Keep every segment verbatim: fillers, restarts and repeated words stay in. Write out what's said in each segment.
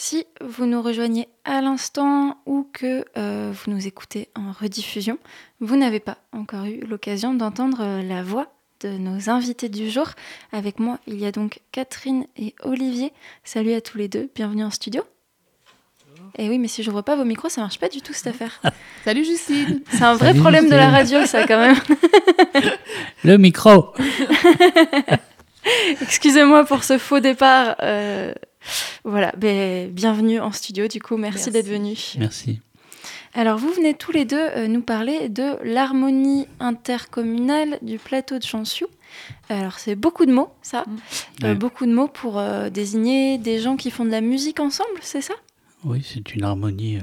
Si vous nous rejoignez à l'instant ou que euh, vous nous écoutez en rediffusion, vous n'avez pas encore eu l'occasion d'entendre euh, la voix de nos invités du jour. Avec moi, il y a donc Catherine et Olivier. Salut à tous les deux, bienvenue en studio. Et oui, mais si je n'ouvre pas vos micros, ça marche pas du tout cette affaire. Salut Justine. C'est un vrai Salut problème Justine. de la radio, ça quand même. Le micro. Excusez-moi pour ce faux départ. Euh, voilà, ben, bienvenue en studio du coup, merci, Merci. d'être venus. Merci. Alors vous venez tous les deux euh, nous parler de l'harmonie intercommunale du plateau de Chansiou. Alors c'est beaucoup de mots, ça. Mm. Euh, Ouais. beaucoup de mots pour euh, désigner des gens qui font de la musique ensemble, c'est ça ? Oui, c'est une harmonie euh,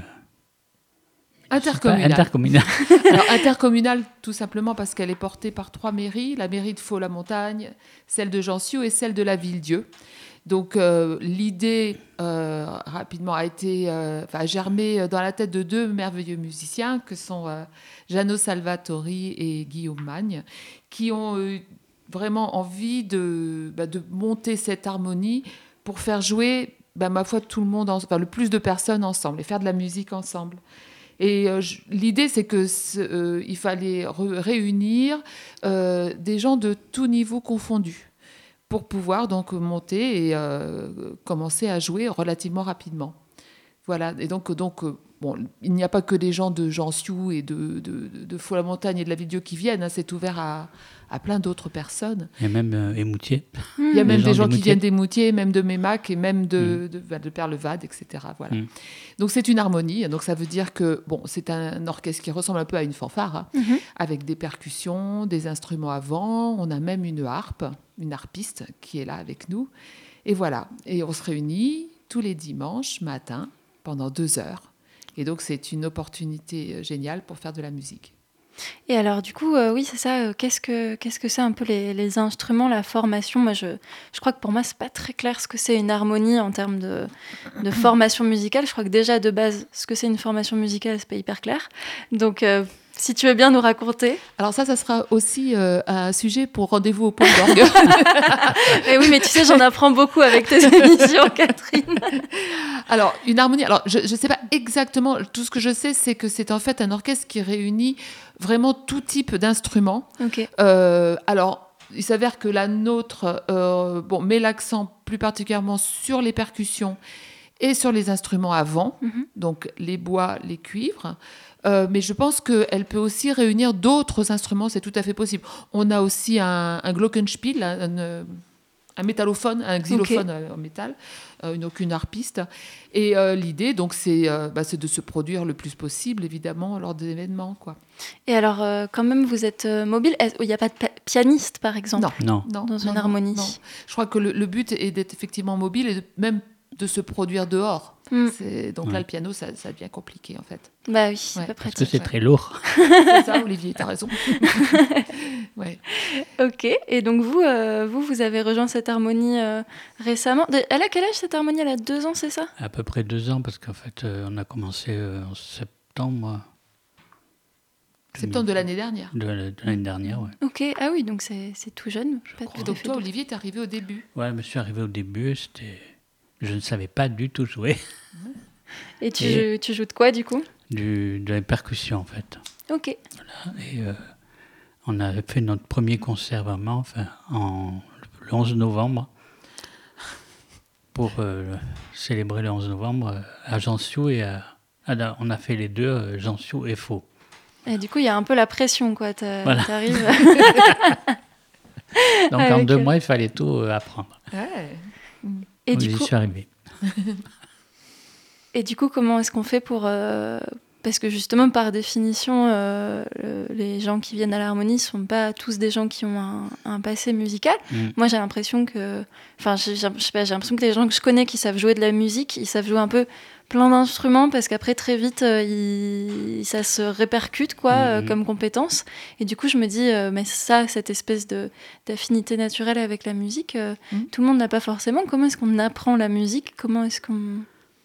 Intercommunale. pas intercommunale. Alors intercommunale, tout simplement parce qu'elle est portée par trois mairies, la mairie de Faux-la-Montagne, celle de Jansiou et celle de la Ville-Dieu. Donc euh, l'idée euh, rapidement a été, euh, enfin, germé dans la tête de deux merveilleux musiciens que sont euh, Jeannot Salvatori et Guillaume Magne, qui ont eu vraiment envie de, bah, de monter cette harmonie pour faire jouer, bah, ma foi, tout le monde, en- enfin, le plus de personnes ensemble et faire de la musique ensemble. Et euh, je- l'idée, c'est que ce- euh, il fallait re- réunir euh, des gens de tous niveaux confondus pour pouvoir donc monter et euh, commencer à jouer relativement rapidement. Voilà. Et donc, donc euh, bon, il n'y a pas que des gens de Jansiou et de, de, de, de Faux-la-Montagne et de la Ville-Dieu qui viennent. Hein, c'est ouvert à, à plein d'autres personnes. Il y a même euh, Émoutier. Il y a Hmm. même gens des gens qui d'Émoutier. viennent des Moutiers, même de Mémac et même de, de, de, de Perlevade, et cetera. Voilà. Mm. Donc c'est une harmonie. Donc ça veut dire que bon, c'est un orchestre qui ressemble un peu à une fanfare, hein, Mhm. avec des percussions, des instruments à vent. On a même une harpe, une harpiste qui est là avec nous. Et voilà. Et on se réunit tous les dimanches matin pendant deux heures. Et donc c'est une opportunité euh, géniale pour faire de la musique. Et alors du coup, euh, oui c'est ça, euh, qu'est-ce que, qu'est-ce que c'est un peu les, les instruments, la formation ? Moi je, je crois que pour moi c'est pas très clair ce que c'est une harmonie en termes de, de formation musicale. Je crois que déjà de base, ce que c'est une formation musicale, c'est pas hyper clair. Donc euh, si tu veux bien nous raconter. Alors ça, ça sera aussi euh, un sujet pour rendez-vous au point d'orgue. Et oui, mais tu sais, j'en apprends beaucoup avec tes émissions, Catherine. Alors, une harmonie, alors je ne sais pas exactement, tout ce que je sais, c'est que c'est en fait un orchestre qui réunit vraiment tout type d'instruments. Ok. Euh, alors, il s'avère que la nôtre euh, bon, met l'accent plus particulièrement sur les percussions et sur les instruments à vent, Mhm. donc les bois, les cuivres. Euh, mais je pense qu'elle peut aussi réunir d'autres instruments, c'est tout à fait possible. On a aussi un, un glockenspiel, un, un, un métallophone, un xylophone Ok. en métal, euh, donc une harpiste. Et euh, l'idée, donc, c'est, euh, bah, c'est de se produire le plus possible, évidemment, lors des événements, quoi. Et alors, euh, quand même, vous êtes euh, mobile. Est-ce- Il n'y a pas de pa- pianiste, par exemple, Non. Non. Non, dans non, une non, harmonie. non. Je crois que le, le but est d'être effectivement mobile et de- même de se produire dehors. Mm. C'est, donc Ouais. là, le piano, ça, ça devient compliqué, en fait. Bah oui, c'est Ouais, pas parce Parce que pratique. c'est ouais. très lourd. C'est ça, Olivier, t'as raison. Ouais. Ok. Et donc vous, euh, vous, vous avez rejoint cette harmonie euh, récemment. De- Elle a quel âge cette harmonie ? Elle a deux ans, c'est ça ? À peu près deux ans, parce qu'en fait, euh, on a commencé euh, en septembre Septembre de l'année dernière. de, la- de l'année dernière. Ouais. Ok. Ah oui, donc c'est, c'est tout jeune. Pas crois. tout à Donc fait toi, deux- Olivier, t'es arrivé au début. Ouais, je me suis arrivé au début, c'était... je ne savais pas du tout jouer. Et tu, Et- joues- tu joues de quoi du coup ? Du, de la percussion, en fait. Ok. Et euh, on a fait notre premier concert vraiment enfin, en, le onze novembre pour euh, célébrer le onze novembre euh, à Jansiou et à, à- on a fait les deux, euh, Jansiou et Faux. Et du coup, il y a un peu la pression, quoi. T'as- Voilà. T'arrives. Donc en Avec, deux euh, mois, il fallait tout euh, apprendre. Ouais. Et Donc, du j'y coup, suis arrivé. Et du coup, comment est-ce qu'on fait pour... euh, Parce que justement, par définition, euh, le- les gens qui viennent à l'harmonie ne sont pas tous des gens qui ont un, un passé musical. Mm. Moi, j'ai l'impression que... Enfin, j'ai, j'ai- je sais pas, j'ai l'impression que les gens que je connais qui savent jouer de la musique, ils savent jouer un peu plein d'instruments parce qu'après, très vite, euh, ils- ça se répercute, quoi, euh, Mhm. comme compétence. Et du coup, je me dis, euh, mais ça, cette espèce de, d'affinité naturelle avec la musique, euh, Mhm. tout le monde n'a pas forcément. Comment est-ce qu'on apprend la musique ? Comment est-ce qu'on...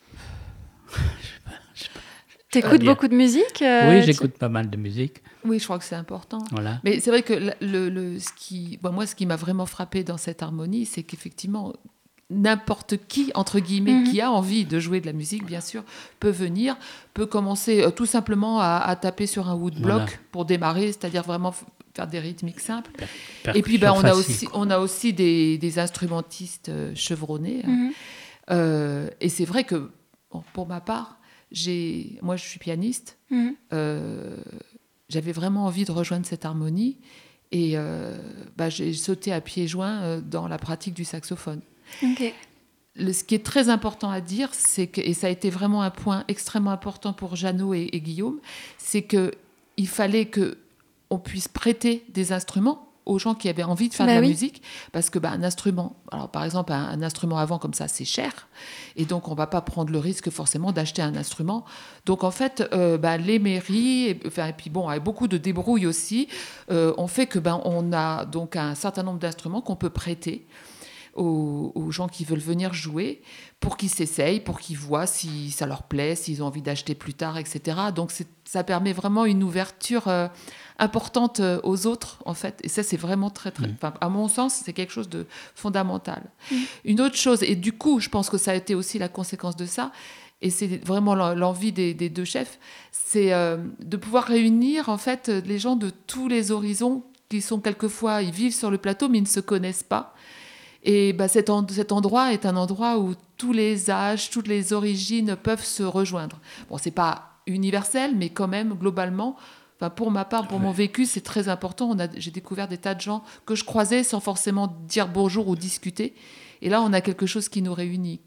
T'écoutes dire. beaucoup de musique euh, Oui, tu- j'écoute pas mal de musique. Oui, je crois que c'est important. Voilà. Mais c'est vrai que le, le- le- ce qui, bon, moi, ce qui m'a vraiment frappé dans cette harmonie, c'est qu'effectivement, n'importe qui, entre guillemets, Mhm. qui a envie de jouer de la musique, bien sûr, peut venir, peut commencer euh, tout simplement à, à taper sur un woodblock Voilà. pour démarrer, c'est-à-dire vraiment f- faire des rythmiques simples. Per- Et puis, ben, on, a percussion aussi, facile, quoi. on a aussi des, des instrumentistes euh, chevronnés. hein. Mhm. Euh, et c'est vrai que, bon, pour ma part, j'ai, moi, je suis pianiste. Mhm. Euh, j'avais vraiment envie de rejoindre cette harmonie. Et euh, bah, j'ai sauté à pieds joints euh, dans la pratique du saxophone. Ok. Le, ce qui est très important à dire, c'est que, et ça a été vraiment un point extrêmement important pour Jeannot et, et Guillaume, c'est qu'il fallait qu'on puisse prêter des instruments aux gens qui avaient envie de faire Bah de la oui. musique, parce que bah, un instrument, alors par exemple un, un instrument avant comme ça, c'est cher, et donc on va pas prendre le risque forcément d'acheter un instrument. Donc en fait, euh, bah, les mairies, et, enfin, et puis bon, avec beaucoup de débrouille aussi, euh, on fait que ben on a donc un certain nombre d'instruments qu'on peut prêter aux, aux gens qui veulent venir jouer pour qu'ils s'essayent, pour qu'ils voient si ça leur plaît, s'ils ont envie d'acheter plus tard, et cetera. Donc c'est, ça permet vraiment une ouverture euh, importante euh, aux autres, en fait. Et ça, c'est vraiment très, très... Mmh. Enfin, à mon sens, c'est quelque chose de fondamental. Mmh. Une autre chose, et du coup, je pense que ça a été aussi la conséquence de ça, et c'est vraiment l'envie des, des deux chefs, c'est euh, de pouvoir réunir, en fait, les gens de tous les horizons qui sont quelquefois, ils vivent sur le plateau, mais ils ne se connaissent pas. Et bah, cet, en, cet endroit est un endroit où tous les âges, toutes les origines peuvent se rejoindre. Bon, c'est pas universel, mais quand même, globalement, enfin, pour ma part, pour Ouais. mon vécu, c'est très important. On a, j'ai découvert des tas de gens que je croisais sans forcément dire bonjour ou discuter. Et là, on a quelque chose qui nous réunit.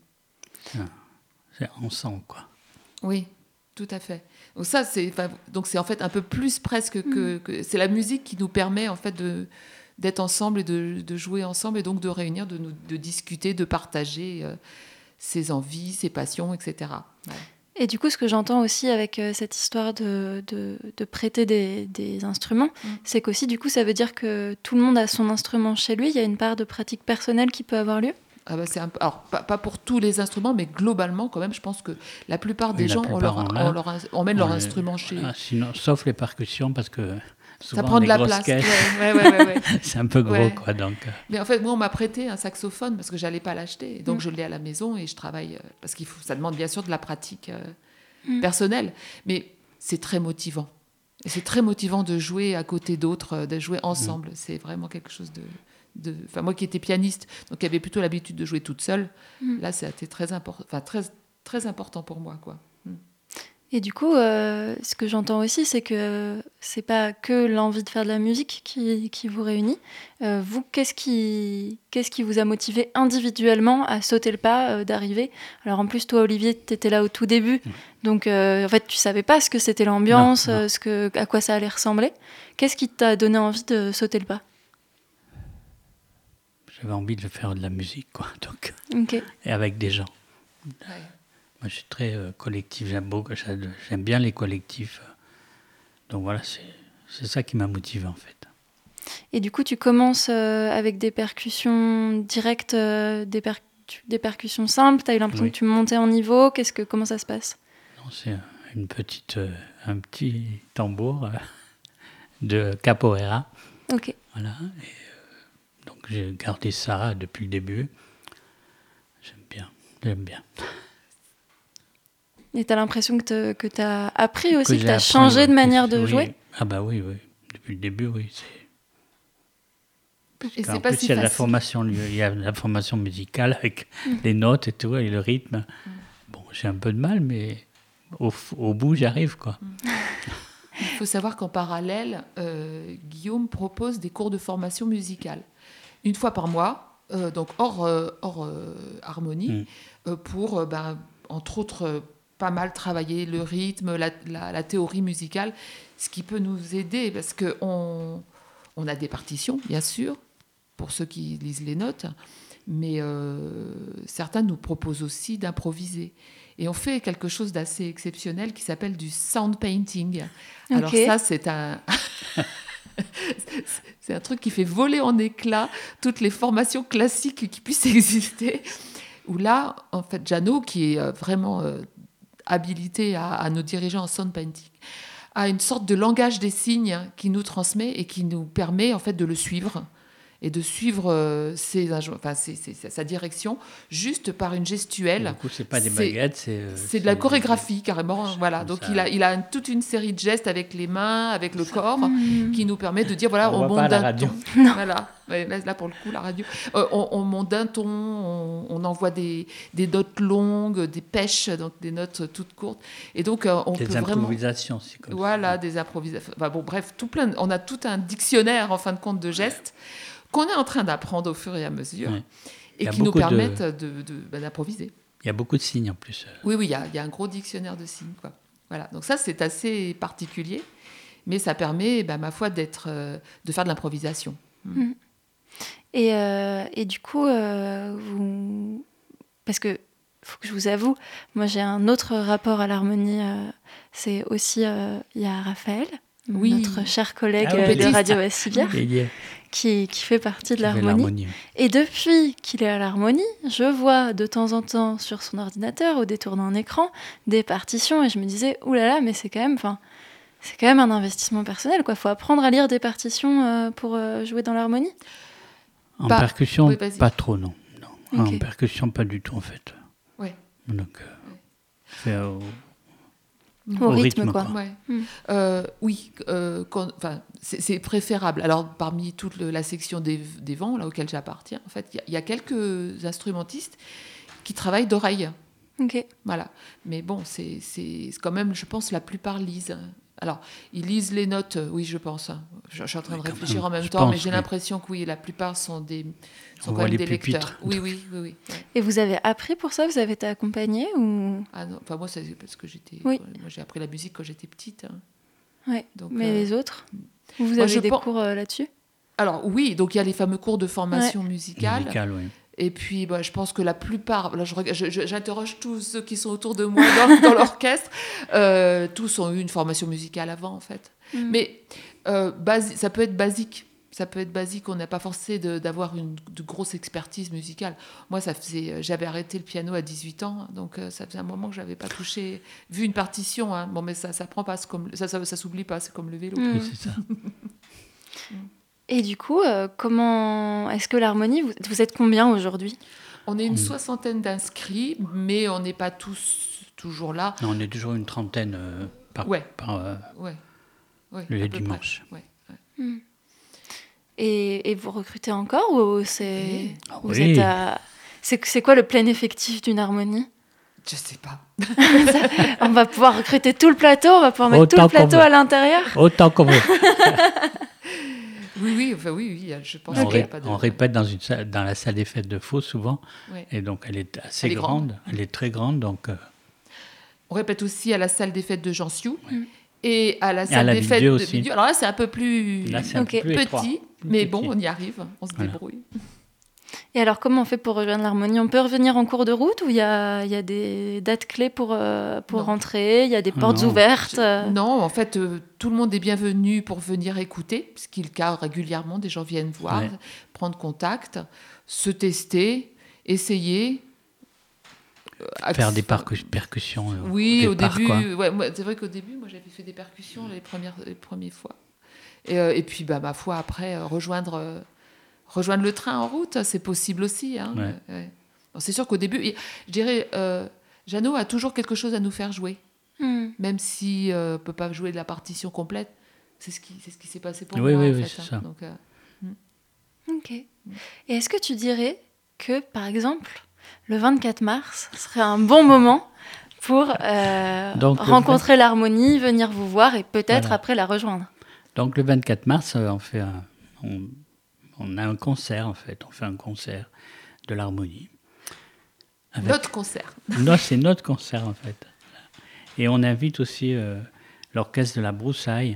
C'est ensemble, quoi. Oui, tout à fait. Donc ça, c'est, enfin, donc c'est en fait un peu plus presque que, que c'est la musique qui nous permet en fait de d'être ensemble et de, de jouer ensemble et donc de réunir, de, nous, de discuter, de partager euh, ses envies, ses passions, et cetera. Ouais. Et du coup, ce que j'entends aussi avec euh, cette histoire de, de, de prêter des, des instruments, Mm. c'est qu'aussi, du coup, ça veut dire que tout le monde a son instrument chez lui. Il y a une part de pratique personnelle qui peut avoir lieu. Ah bah c'est un peu, alors, pas, pas pour tous les instruments, mais globalement, quand même, je pense que la plupart des Oui, la gens, on, plupart leur, en a. on, leur, emmène leur On- instrument chez... voilà, sinon, sauf les percussions, parce que souvent, Ça prend de les la grosses place. caisses, Ouais, ouais, ouais, ouais, ouais. c'est un peu gros, Ouais. quoi. Donc, euh, Mais en fait, moi, on m'a prêté un saxophone parce que j'allais pas l'acheter. Et donc, Mm. je l'ai à la maison et je travaille euh, parce qu'il faut, ça demande bien sûr de la pratique euh, Mm. personnelle. Mais c'est très motivant. Et c'est très motivant de jouer à côté d'autres, euh, de jouer ensemble. Mm. C'est vraiment quelque chose de, de. Enfin, moi qui étais pianiste, donc qui avait plutôt l'habitude de jouer toute seule, Mm. là, c'était très important. Enfin, très, très important pour moi, quoi. Et du coup, euh, ce que j'entends aussi, c'est que c'est pas que l'envie de faire de la musique qui, qui vous réunit. Euh, vous, qu'est-ce qui, qu'est-ce qui vous a motivé individuellement à sauter le pas, euh, d'arriver ? Alors en plus, toi, Olivier, tu étais là au tout début, donc euh, en fait, tu savais pas ce que c'était l'ambiance, Non, non. euh, ce que, à quoi ça allait ressembler. Qu'est-ce qui t'a donné envie de sauter le pas ? j'avais envie de faire de la musique, quoi. Donc, Ok. et avec des gens. Ouais. Moi, je suis très euh, collectif. J'aime beaucoup, j'aime j'aime bien les collectifs. Donc voilà, c'est c'est ça qui m'a motivé, en fait. Et du coup, tu commences euh, avec des percussions directes, euh, des, per- des percussions simples. Tu as eu l'impression Oui. que tu montais en niveau. Qu'est-ce que, comment ça se passe ? Non, c'est une petite, euh, un petit tambour euh, de capoeira. Ok. Voilà. Et, euh, donc j'ai gardé ça depuis le début. J'aime bien, j'aime bien. Et tu as l'impression que tu as appris aussi, que, j'ai tu as appris, changé ouais, de manière que- de oui. jouer. Ah bah oui, oui. Depuis le début, oui. C'est... Et En c'est pas plus, si il y a de la facile. formation, il y a de la formation musicale avec les notes et tout, et le rythme. Bon, j'ai un peu de mal, mais au, au bout, j'arrive, quoi. Il faut savoir qu'en parallèle, euh, Guillaume propose des cours de formation musicale. Une fois par mois, euh, donc hors, euh, hors euh, harmonie, Mm. euh, pour, euh, ben, entre autres, euh, pas mal travailler le rythme, la, la- la théorie musicale, ce qui peut nous aider, parce qu'on on a des partitions, bien sûr, pour ceux qui lisent les notes, mais euh, certains nous proposent aussi d'improviser. Et on fait quelque chose d'assez exceptionnel qui s'appelle du sound painting. Alors Ok. ça, c'est un... c'est un truc qui fait voler en éclats toutes les formations classiques qui puissent exister. Où là, en fait, Jeannot, qui est euh, vraiment euh, habilité à, à nous diriger en sound painting, a une sorte de langage des signes qui nous transmet et qui nous permet en fait de le suivre et de suivre euh, ses, enfin, ses, ses, sa direction juste par une gestuelle. Du coup, c'est pas des baguettes, c'est... Euh, c'est de la chorégraphie, des... carrément. Voilà. Donc, ça. il a, il a toute une série de gestes avec les mains, avec le corps, mmh. qui nous permet de dire, voilà, on, on monte d'un ton. Voilà. Ouais, là, là, pour le coup, la radio. Euh, on, on monte d'un ton, on, on envoie des, des notes longues, des pêches, donc des notes toutes courtes. Et donc, euh, on des peut improvisations, vraiment... c'est comme Voilà, ça. des improvisations. Enfin, bon, bref, tout plein de... on a tout un dictionnaire, en fin de compte, de gestes qu'on est en train d'apprendre au fur et à mesure ouais. et qui nous permettent de... De, de, bah, d'improviser. Il y a beaucoup de signes en plus. Oui, oui, il y a, il y a un gros dictionnaire de signes, quoi. Voilà. Donc ça, c'est assez particulier, mais ça permet, bah, ma foi, d'être, euh, de faire de l'improvisation. Mmh. Et, euh, et du coup, euh, vous... parce que faut que je vous avoue, moi j'ai un autre rapport à l'harmonie. Euh, c'est aussi, il euh, y a Raphaël, oui. notre cher collègue ah, oui, de Radio Vassilia, qui, qui fait partie de l'harmonie. l'harmonie. Et depuis qu'il est à l'harmonie, je vois de temps en temps sur son ordinateur, au détour d'un écran, des partitions, et je me disais, oulala, mais c'est quand même... C'est quand même un investissement personnel, quoi. Faut apprendre à lire des partitions euh, pour euh, jouer dans l'harmonie. En pas, percussion, oui, pas trop, non. non. Okay. En percussion, pas du tout, en fait. Oui. Donc, euh, ouais. fait au, au, au rythme, rythme, quoi. quoi. Ouais. Mm. Euh, oui, euh, quand, c'est, c'est préférable. Alors, parmi toute le, la section des, des vents, là, auquel j'appartiens, en fait, il y, y a quelques instrumentistes qui travaillent d'oreille. Ok. Voilà. Mais bon, c'est, c'est quand même, je pense, la plupart lisent. Alors, ils lisent les notes, oui, je pense. Hein. Je, je suis en train oui, de réfléchir même. en même je temps, pense, mais j'ai oui. l'impression que oui, la plupart sont, des, sont quand même des lecteurs. Oui, oui, oui, oui. Ouais. Et vous avez appris pour ça ? Vous avez été accompagnée ou... Ah non, enfin moi, c'est parce que j'étais... Oui. Moi, j'ai appris la musique quand j'étais petite. Hein. Oui, donc, mais euh, les autres ? Vous moi, avez des pense... cours euh, là-dessus ? Alors oui, donc il y a les fameux cours de formation ouais. musicale. Musicale, oui. Et puis, bah, je pense que la plupart, là, je, je, j'interroge tous ceux qui sont autour de moi dans, dans l'orchestre, euh, tous ont eu une formation musicale avant, en fait. Mm. Mais euh, basi- ça peut être basique. Ça peut être basique. On n'a pas forcé de, d'avoir une de grosse expertise musicale. Moi, ça faisait, j'avais arrêté le piano à dix-huit ans, donc euh, ça faisait un moment que je n'avais pas touché, vu une partition. Hein. Bon, mais ça ne prend pas, c'est comme, ça, ça, ça s'oublie pas, c'est comme le vélo. Mm. Oui, c'est ça. mm. Et du coup, euh, comment est-ce que l'harmonie, vous, vous êtes combien aujourd'hui ? On est une mmh. soixantaine d'inscrits, mais on n'est pas tous toujours là. Non, on est toujours une trentaine euh, par, ouais. par euh, ouais. Ouais, le dimanche. Ouais, ouais. Mmh. Et, et vous recrutez encore ou c'est oui. vous oui. êtes à... c'est, c'est quoi le plein effectif d'une harmonie ? Je sais pas. Ça, on va pouvoir recruter tout le plateau, on va pouvoir mettre Autant tout le plateau à l'intérieur. Autant qu'on veut. Oui, oui, enfin, oui, oui, je pense on qu'il n'y ré- a pas de... On répète dans, une salle, dans la salle des fêtes de Faux, souvent, ouais. et donc elle est assez elle est grande, grande, elle est très grande, donc... Euh... On répète aussi à la salle des fêtes de Jansiou, ouais. et à la salle à la des fêtes aussi. de Bidieu. Alors là, c'est un peu plus, là, c'est un okay. peu plus petit, étroit. mais petit. bon, on y arrive, on se voilà. débrouille. Et alors, comment on fait pour rejoindre l'harmonie ? On peut revenir en cours de route ou il y a, y a des dates clés pour, euh, pour rentrer ? Il y a des portes non. ouvertes euh... Non, en fait, euh, tout le monde est bienvenu pour venir écouter, ce qui est le cas régulièrement. Des gens viennent voir, ouais. prendre contact, se tester, essayer. Euh, Faire des percus- percussions. Euh, oui, au, au départ, début. Ouais, moi, c'est vrai qu'au début, moi, j'avais fait des percussions les premières, les premières fois. Et, euh, et puis, bah, ma foi, après, euh, rejoindre... Euh, Rejoindre le train en route, c'est possible aussi. Hein. Ouais. Ouais. Bon, c'est sûr qu'au début, je dirais, euh, Jeannot a toujours quelque chose à nous faire jouer. Mm. Même s'il ne euh, peut pas jouer de la partition complète. C'est ce qui, c'est ce qui s'est passé pour oui, moi. Oui, en oui, fait, c'est hein. ça. Donc, euh, mm. Ok. Et est-ce que tu dirais que, par exemple, le vingt-quatre mars serait un bon moment pour euh, Donc, rencontrer vingt... l'harmonie, venir vous voir et peut-être voilà. après la rejoindre ? Donc le vingt-quatre mars, on fait un... On... On a un concert, en fait. On fait un concert de l'harmonie. Avec... Notre concert. Non, c'est notre concert, en fait. Et on invite aussi euh, l'orchestre de la Broussaille.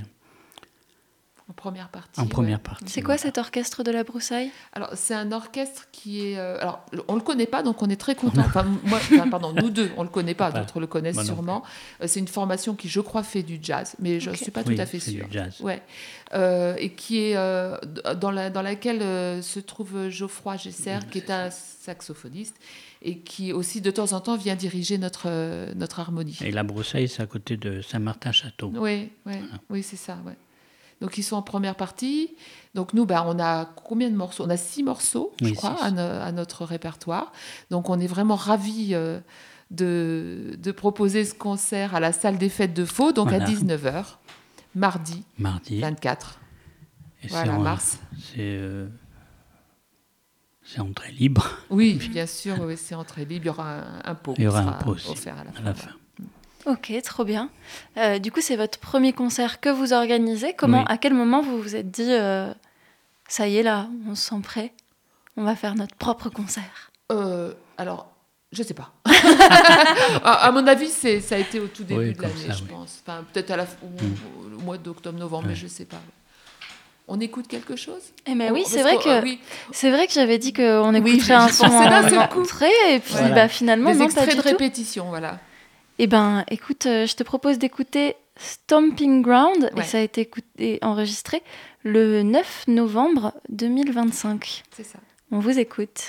En première partie. En première ouais. partie. C'est quoi cet orchestre de la Broussaille ? Alors, c'est un orchestre qui est... Euh, alors, on ne le connaît pas, donc on est très contents. Enfin, moi, enfin, pardon, nous deux, on ne le connaît pas, pas d'autres le connaissent moi sûrement. Euh, c'est une formation qui, je crois, fait du jazz, mais je ne okay. suis pas oui, tout à fait c'est sûre. Du jazz. Ouais. Euh, et qui est euh, dans, la, dans laquelle euh, se trouve Geoffroy Gesser, qui est un saxophoniste, et qui aussi, de temps en temps, vient diriger notre, euh, notre harmonie. Et la Broussaille, c'est à côté de Saint-Martin-Château. Oui, ouais, voilà. Oui, c'est ça, ouais. Donc, ils sont en première partie. Donc, nous, bah, on a combien de morceaux ? On a six morceaux, Oui, je crois, six. à, no- à notre répertoire. Donc, on est vraiment ravis euh, de, de proposer ce concert à la salle des fêtes de Faux, donc Voilà. à dix-neuf heures, mardi Mardi. vingt-quatre. Et Voilà, c'est en- mars. C'est, euh, c'est entrée libre Oui, bien sûr, oui, c'est entrée libre. Il y aura un, un pot Il y aura qui un sera pot aussi, offert à la fin. à la fin. Ok, trop bien. Euh, du coup, c'est votre premier concert que vous organisez. Comment, Oui. à quel moment vous vous êtes dit, euh, ça y est là, on se sent prêt, on va faire notre propre concert. Euh, alors, je sais pas. à, à mon avis, c'est, ça a été au tout début Oui, de comme l'année, ça, je oui. pense. Enfin, peut-être à la, au, au mois d'octobre-novembre, Ouais. mais je sais pas. On écoute quelque chose ? Eh ben On- oui, parce c'est vrai que, que euh, oui, c'est vrai que j'avais dit qu'on Oui, écouterait j'y un son pensais d'un seul en coup. entrée, et puis Voilà. bah finalement des non, pas extraits du de tout. répétition, voilà. Eh ben, écoute, euh, je te propose d'écouter Stomping Ground, et Ouais. ça a été écouté, enregistré le neuf novembre deux mille vingt-cinq. C'est ça. On vous écoute.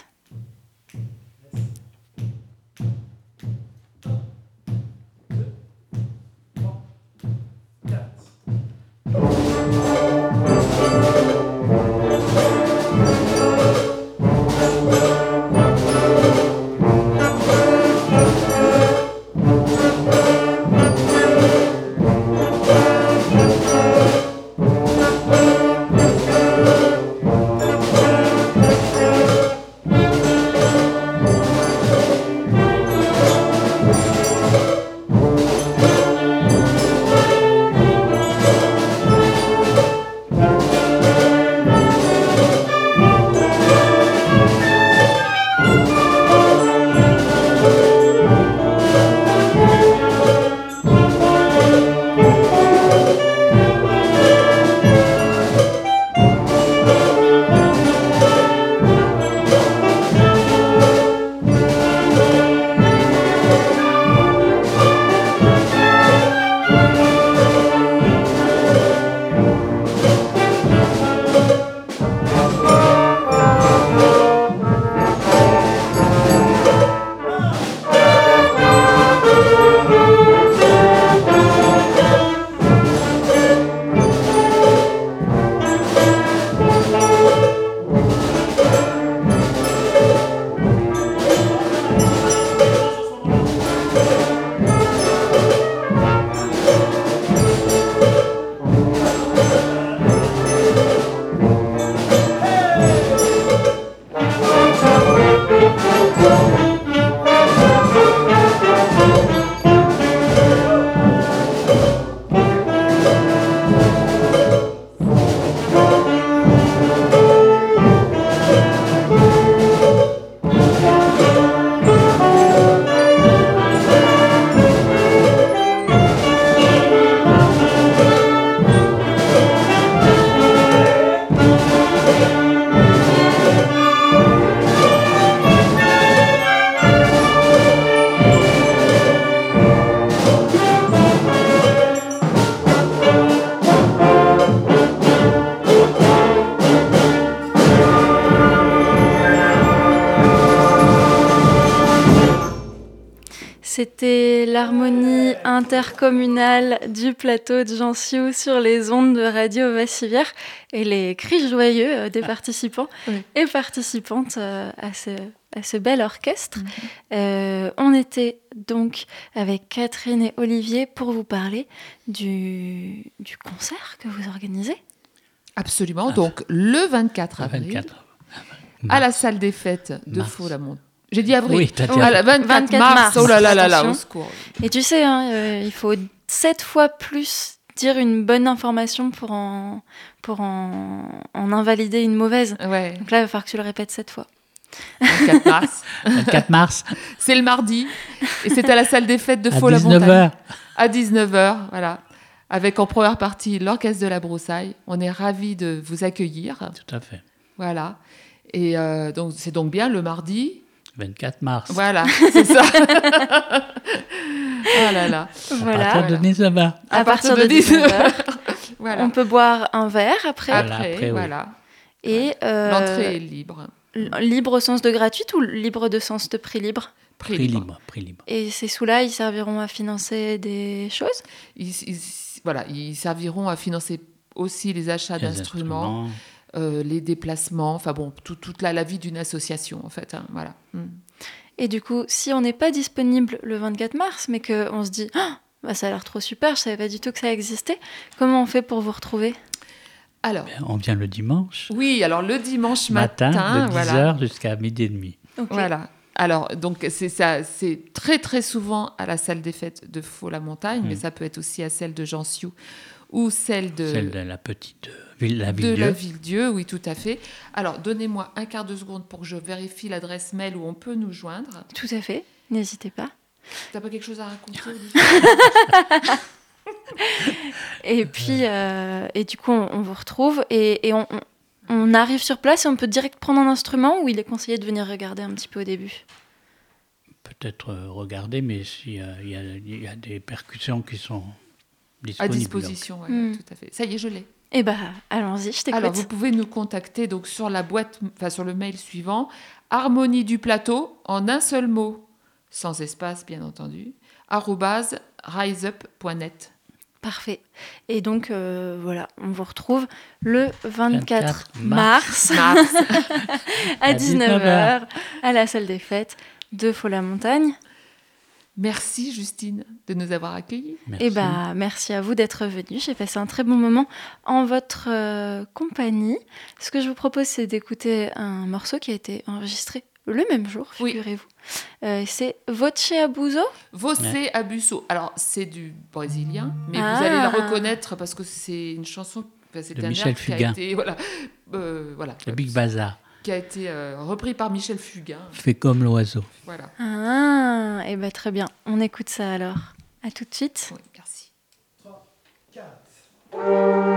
C'était l'harmonie intercommunale du plateau de Jansiou sur les ondes de Radio Vassivière et les cris joyeux euh, des participants Oui. et participantes euh, à, ce, à ce bel orchestre. Mhm. Euh, on était donc avec Catherine et Olivier pour vous parler du, du concert que vous organisez. Absolument. Donc, le vingt-quatre avril, vingt-quatre. à la salle des fêtes de Mars. Faux-la-Montagne. J'ai dit avril. Oui, t'as dit À la vingt-quatre, vingt-quatre mars. mars. Oh là là là là, Attention. au secours. Et tu sais, hein, euh, il faut sept fois plus dire une bonne information pour en, pour en, en invalider une mauvaise. Ouais, Donc là, il va falloir que tu le répètes sept fois. vingt-quatre mars. vingt-quatre mars, C'est le mardi. Et c'est à la salle des fêtes de à Faux-la-Montagne. dix-neuf heures. À dix-neuf heures, voilà. Avec en première partie l'Orchestre de la Broussaille. On est ravis de vous accueillir. Tout à fait. Voilà. Et euh, donc, c'est donc bien le mardi. vingt-quatre mars. Voilà, c'est ça. Oh là là. À Voilà. partir de Voilà. dix-neuf heures. À, partir de dix-neuf heures, Voilà. on peut boire un verre après. Ah. Après, Voilà, après, oui. voilà. Et euh, L'entrée est libre. l- libre au sens de gratuite ou libre de sens de prix libre? Prix, Prix libre. libre. Prix libre. Et ces sous-là, ils serviront à financer des choses? Ils, ils- voilà, ils serviront à financer aussi les achats Les d'instruments, instruments. euh, les déplacements, enfin bon, tout- toute la, la vie d'une association en fait. Hein, voilà. Mm. Et du coup, si on n'est pas disponible le vingt-quatre mars, mais qu'on se dit ah, bah, ça a l'air trop super, je savais pas du tout que ça existait, comment on fait pour vous retrouver? Alors, Ben, on vient le dimanche, oui, alors le dimanche matin, matin, de dix voilà. heures jusqu'à midi et demi. Ok. Voilà. Alors, donc, c'est ça, c'est très, très souvent à la salle des fêtes de Faux-la-Montagne, Mm. mais ça peut être aussi à celle de Jean-Siou ou celle de, Celle de la petite euh, ville, la de ville la Dieu. Ville-Dieu, oui, tout à fait. Alors, donnez-moi un quart de seconde pour que je vérifie l'adresse mail où on peut nous joindre. Tout à fait, n'hésitez pas. T'as pas quelque chose à raconter, Olivier? Et puis, euh, et du coup, on, on vous retrouve et, et on, on, on arrive sur place et on peut direct prendre un instrument ou il est conseillé de venir regarder un petit peu au début? Peut-être euh, regarder, mais s'il y a- il y, a, il y a des percussions qui sont À disponibles. disposition, ouais, Mm. tout à fait. Ça y est, je l'ai. Eh bah, allons-y, je t'écoute. Alors, vous pouvez nous contacter donc sur la boîte, enfin sur le mail suivant, harmonie du plateau en un seul mot, sans espace bien entendu, arobase riseup point net. Parfait. Et donc, euh, voilà, on vous retrouve le vingt-quatre vingt-quatre mars, Mars. à À dix-neuf dix-neuf heures. heures à la salle des fêtes de Faux-la-Montagne. Merci Justine de nous avoir accueillis. Merci. Et bah, merci à vous d'être venus. J'ai passé un très bon moment en votre euh, compagnie. Ce que je vous propose, c'est d'écouter un morceau qui a été enregistré le même jour, Oui. figurez-vous. Euh, c'est Voce Abuso. Você Ouais. Abuso. Alors, c'est du brésilien, mais Ah. vous allez le reconnaître parce que c'est une chanson, enfin, c'est De un Michel air qui a Fugain. été, voilà, euh, voilà, Le Big Bazar. qui a été euh, repris par Michel Fugain. Fait comme l'oiseau. Voilà. Ah, et bah très bien. On écoute ça alors. À tout de suite. Oui, merci. quatre